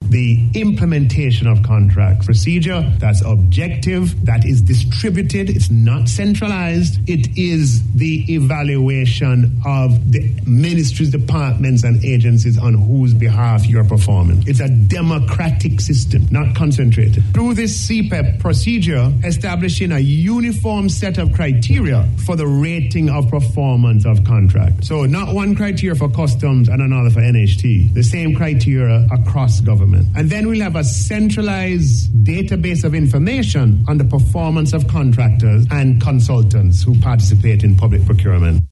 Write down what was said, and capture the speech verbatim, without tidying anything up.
the implementation of contract procedure that's objective, that is distributed, it's not centralized. It is the evaluation of the ministries, departments, and agencies on whose behalf you're performing. It's a democratic system, not concentrated. Through this C P E P procedure, establishing a uniform set of criteria for the rating of performance of contract. So not one criteria for customs and another for N H T. The same criteria across government. And then we'll have a centralized database of information on the performance of contractors and consultants who participate in public procurement.